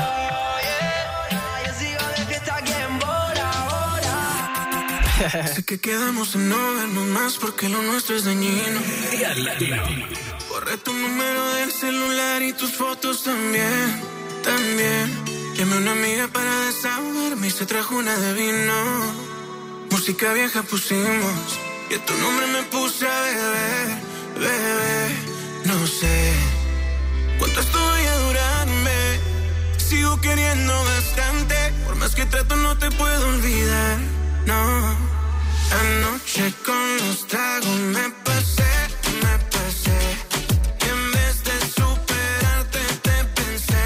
yo sigo de fiesta aquí en Bora Bora. sé que quedamos en no vernos más porque lo nuestro es dañino. Día Latino. Borré tu número del celular y tus fotos también. Llamé a una amiga para desahogarme y se trajo una de vino. Música vieja pusimos y a tu nombre me puse a beber, bebé. No sé cuánto estoy a durarme. Sigo queriendo bastante. Por más que trato no te puedo olvidar, no. Anoche con los tragos me pasé. Y en vez de superarte te pensé.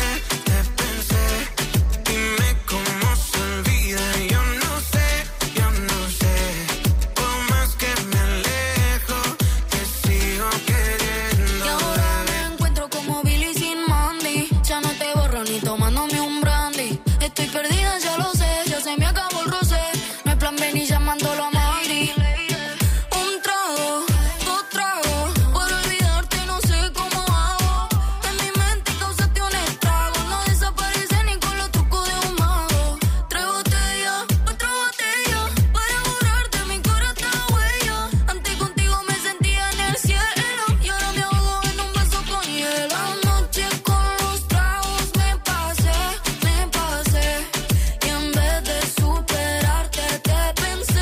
Dime cómo se olvida, yo no sé. Por más que me alejo, te sigo queriendo. Y ahora me encuentro como Billy sin Mandy. Ya no te borro ni tomándome un brandy. Estoy perdida, ya lo sé, ya se me acabó el rosé. No hay plan B ni llamándolo a Mayri. Un trago, dos tragos, por olvidarte no sé cómo hago. En mi mente causaste un estrago, no desaparece ni con los trucos de un mago. 3 botellas, otra botella, para borrarte mi corazón está huella. Antes contigo me sentía en el cielo, y ahora me ahogo en un vaso con hielo. Anoche con los tragos me pasé. Y en vez de superarte te pensé.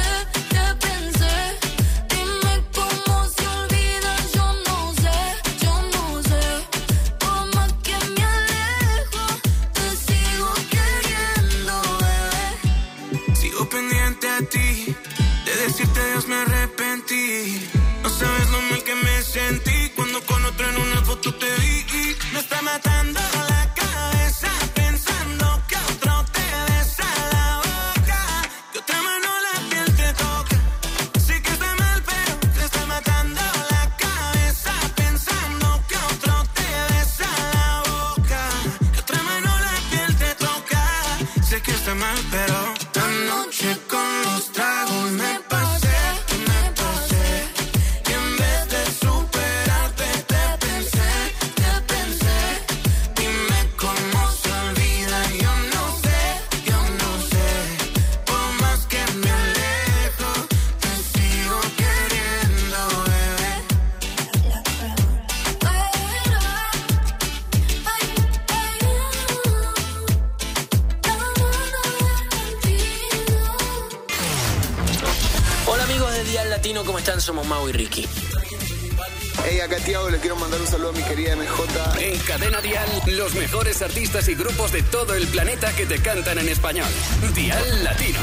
Dime cómo se olvida, yo no sé. Por más que me alejo, te sigo queriendo, bebé. Sigo pendiente a ti, de decirte adiós me arrepentí. No sabes lo mal que me sentí cuando con otro en una foto te vi. Me está matando la cabeza pensando que otro te besa la boca, que otra mano la piel te toca. Sé que está mal pero te está matando la cabeza pensando que otro te besa la boca, que otra mano la piel te toca. Sé que está mal pero anoche con los tragos me pasé. Y en vez de superarte te pensé. Dime cómo se olvida, yo no sé. Por más que me alejo, te sigo queriendo, bebé. Hola amigos de Dial Latino, ¿cómo están? Somos Mau y Ricky. Hey, acá Tiago, le quiero mandar un saludo a mi querida MJ. En Cadena Dial, los mejores artistas y grupos de todo el planeta que te cantan en español. Dial Latino.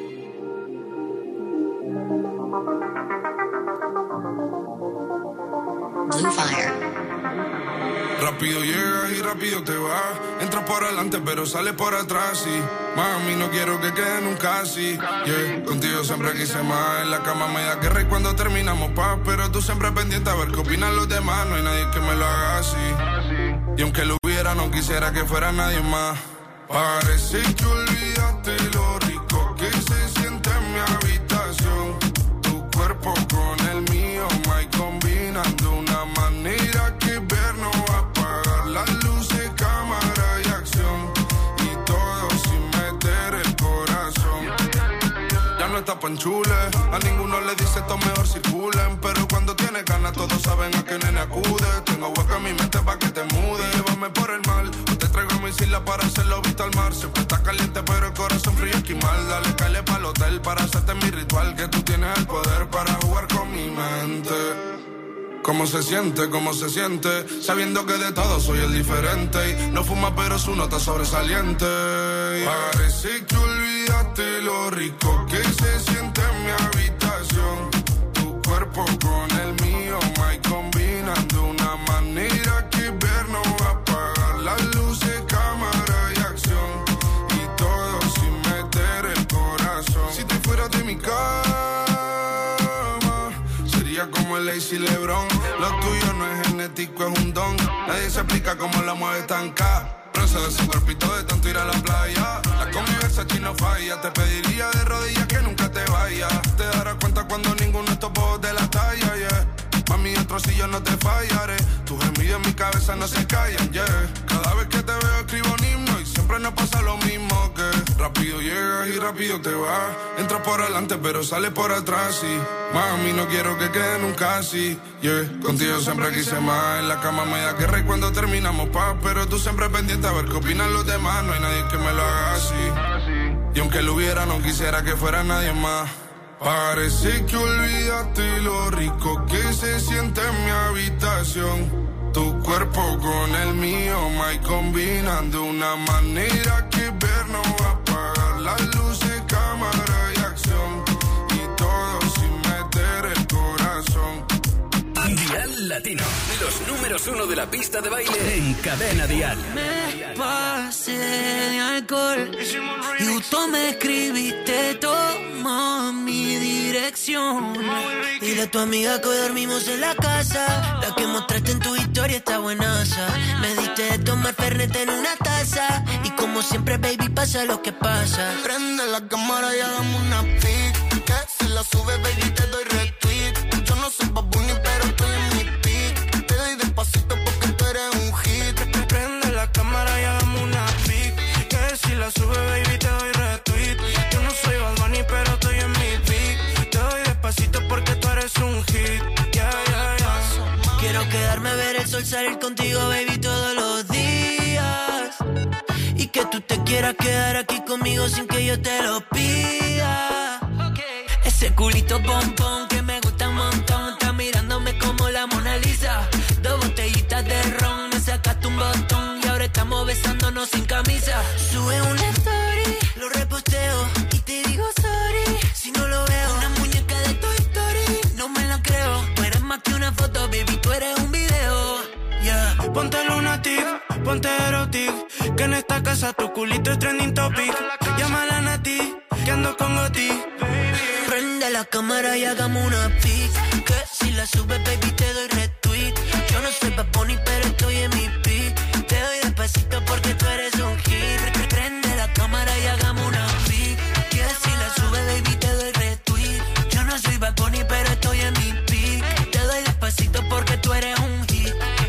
Blue Fire. Rápido llegas y rápido te vas. Entras por adelante pero sales por atrás y mami, no quiero que quede nunca así. Yeah. Contigo siempre quise más. En la cama me da guerra y cuando terminamos paz. Pero tú siempre pendiente a ver qué opinan los demás. No hay nadie que me lo haga así. Y aunque lo hubiera, no quisiera que fuera nadie más. Parece que olvidaste lo rico que se siente en mi habitación. Tu cuerpo con el mío, my combinando una manera que ver no va a apagar las luces, cámara y acción. Y todo sin meter el corazón. Ya no está panchule, a ninguno le dice esto mejor circulen. Pero cuando tiene ganas todos saben a qué nene acude. Tengo hueco en mi mente pa' que te mude. Llévame por el mal, o te traigo a mi isla para hacerlo visto al mar. Siempre está caliente pero el corazón frío esquimal. Dale, cáele pa'l hotel para hacerte mi ritual. Que tú tienes el poder para jugar con mi mente. ¿Cómo se siente? Sabiendo que de todo soy el diferente. Y no fuma pero su nota sobresaliente. Parece que olvidaste lo rico que se siente en mi habitación. Tu cuerpo con el mío, my combinando una manera que ver no va a apagar las luces, cámara y acción. Y todo sin meter el corazón. Si te fueras de mi cama, sería como el Lazy LeBron. Lo tuyo no es genético, es un don. Nadie se explica cómo la mueves tan cara. Bronce de su cuerpito de tanto ir a la playa. La convivencia chino falla. Te pediría de rodillas que nunca te vayas. Te darás cuenta cuando ninguno es topo de la talla, yeah. Mami, otro si yo no te fallaré. Tus gemidos en mi cabeza no se callan, yeah. Cada vez que te veo escribo un himno y siempre nos pasa lo mismo que rápido llegas y rápido te vas. Entras por adelante pero sales por atrás y mami, no quiero que quede nunca así, yeah. Contigo siempre quise más. En la cama me da guerra y cuando terminamos paz. Pero tú siempre pendiente a ver qué opinan los demás. No hay nadie que me lo haga así. Y aunque lo hubiera, no quisiera que fuera nadie más. Parece que olvidaste lo rico que se siente en mi habitación. Tu cuerpo con el mío, my combinando una manera que ver no va a apagar las luces, cámara y acción. Y todo Dial Latino. Los números 1 de la pista de baile en Cadena Dial. Me pasé de alcohol y justo me escribiste, toma mi dirección. Dile a tu amiga que hoy dormimos en la casa. La que mostraste en tu historia está buenaza. Me diste de tomar Fernet en una taza. Y como siempre, baby, pasa lo que pasa. Prende la cámara y hagamos una pic. Que si la subes, baby, te doy retweet. Yo no soy Bad Bunny, pero estoy en mi pic. Te doy despacito porque tú eres un hit. Prende la cámara y hagamos una pic. Que si la sube, baby, te doy retweet. Yo no soy Bad Bunny, pero estoy en mi pic. Te doy despacito porque tú eres un hit. Yeah, yeah, yeah. Quiero quedarme a ver el sol salir contigo, baby, todos los días. Y que tú te quieras quedar aquí conmigo sin que yo te lo pida. Ese culito pompón que me gusta un montón. Está mirándome como la Mona Lisa. 2 botellitas de ron, me sacaste un botón. Y ahora estamos besándonos sin camisa. Sube una story, lo reposteo y te digo sorry si no lo veo. Una muñeca de Toy Story, no me la creo. Tú eres más que una foto, baby, tú eres un video. Yeah. Ponte lunatic, ponte erotic. Que en esta casa tu culito es trending topic. Llámala a Nati, que ando con Goti. Prende la cámara y hagamos una pic. Que si la subes, baby, te doy retweet. Yo no soy Bad Bunny, pero estoy en mi pic. Te doy despacito porque tú eres un hit. Prende la cámara y hagamos una pic. Que si la subes, baby, te doy retweet. Yo no soy Bad Bunny, pero estoy en mi pic. Te doy despacito porque tú eres un hit.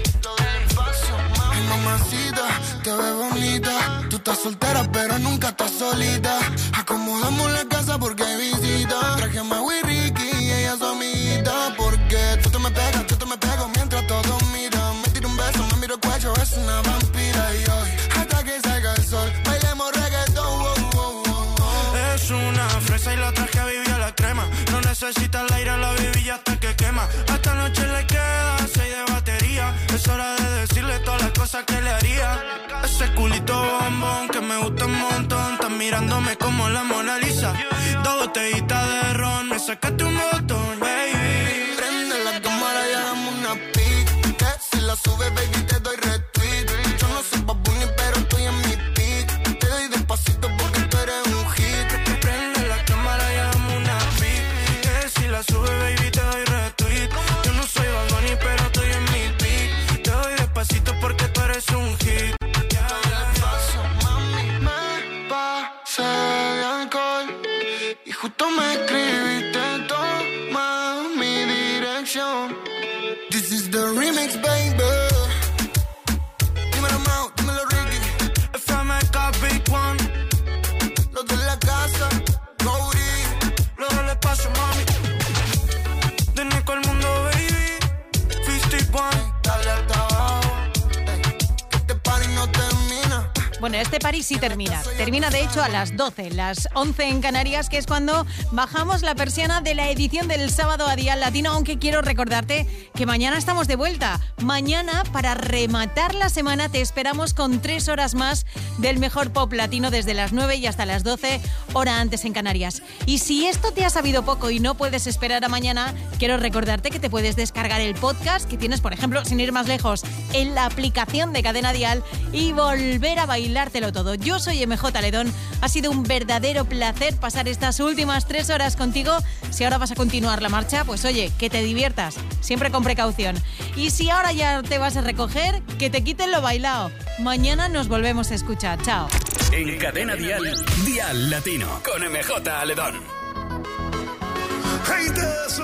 Ay, mamacita, te ves bonita. Tú estás soltera, pero nunca estás solita. Acomodamos la casa porque hay visita. Traje a Maui Ricky y ella es su amiguita. Porque tú te me pegas, yo te me pego mientras todos miran. Me tiro un beso, me miro el cuello, es una vampira. Y hoy, hasta que salga el sol, bailemos reggaetón. Es una fresa y la traje a vivir a la crema. No necesita el aire, la viví hasta que quema. Esta noche le queda 6 de batería. Es hora de decirle todas las cosas que le haría. Ese culito bombón que me gusta un montón. Estás mirándome como la Mona Lisa. 2 botellitas de ron, me sacaste un botón, baby. Prende la cámara y hagamos una pic. Que si la subes, baby, te doy retweet. Yo no soy Bad Bunny, pero estoy en mi pic. Te doy despacito porque tú eres un hit. Prende la cámara y hagamos una pic. Que si la subes, baby, te doy retweet. Yo no soy Bad Bunny, pero estoy en mi pic. Te doy despacito porque tú eres un hit. De alcohol y justo me escribiste, toma mi dirección. This is the remix, baby. Dímelo Mau, dímelo Ricky. FMK Big One. Los de la casa, Cody. Los del espacio, mami. De Nico al mundo, baby. 51. Dale hasta abajo. Que este party no termina. Bueno, este París sí termina. Termina, de hecho, a las 12, las 11 en Canarias, que es cuando bajamos la persiana de la edición del sábado a Dial Latino, aunque quiero recordarte que mañana estamos de vuelta. Mañana, para rematar la semana, te esperamos con 3 horas más del mejor pop latino desde las 9 y hasta las 12, hora antes en Canarias. Y si esto te ha sabido poco y no puedes esperar a mañana, quiero recordarte que te puedes descargar el podcast que tienes, por ejemplo, sin ir más lejos, en la aplicación de Cadena Dial y volver a bailártelo todo. Yo soy MJ Ledón. Ha sido un verdadero placer pasar estas últimas 3 horas contigo. Si ahora vas a continuar la marcha, pues oye, que te diviertas, siempre con precaución. Y si ahora ya te vas a recoger, que te quiten lo bailado. Mañana nos volvemos a escuchar. Chao. En Cadena Dial, Dial Latino, con MJ Ledón. Hey, eso.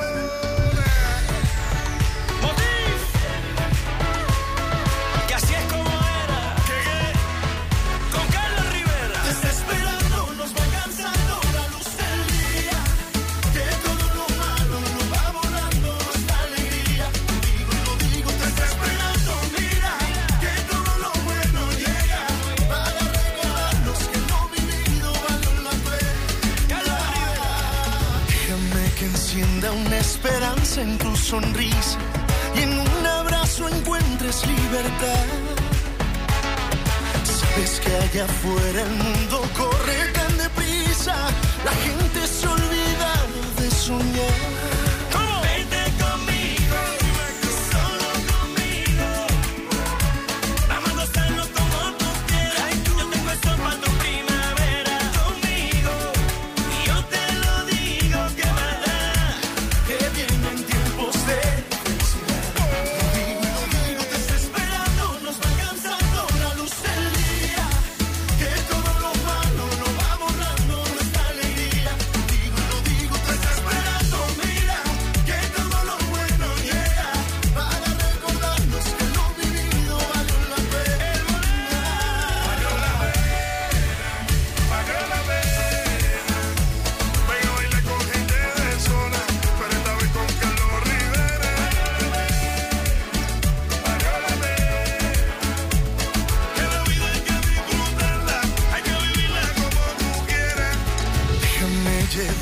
Encienda una esperanza en tu sonrisa y en un abrazo encuentres libertad. Sabes que allá afuera el mundo corre tan deprisa, la gente se olvida de soñar. Vente conmigo, solo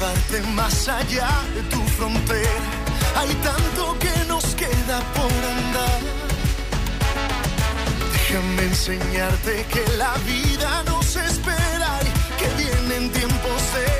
llevarte más allá de tu frontera. Hay tanto que nos queda por andar. Déjame enseñarte que la vida nos espera y que vienen tiempos de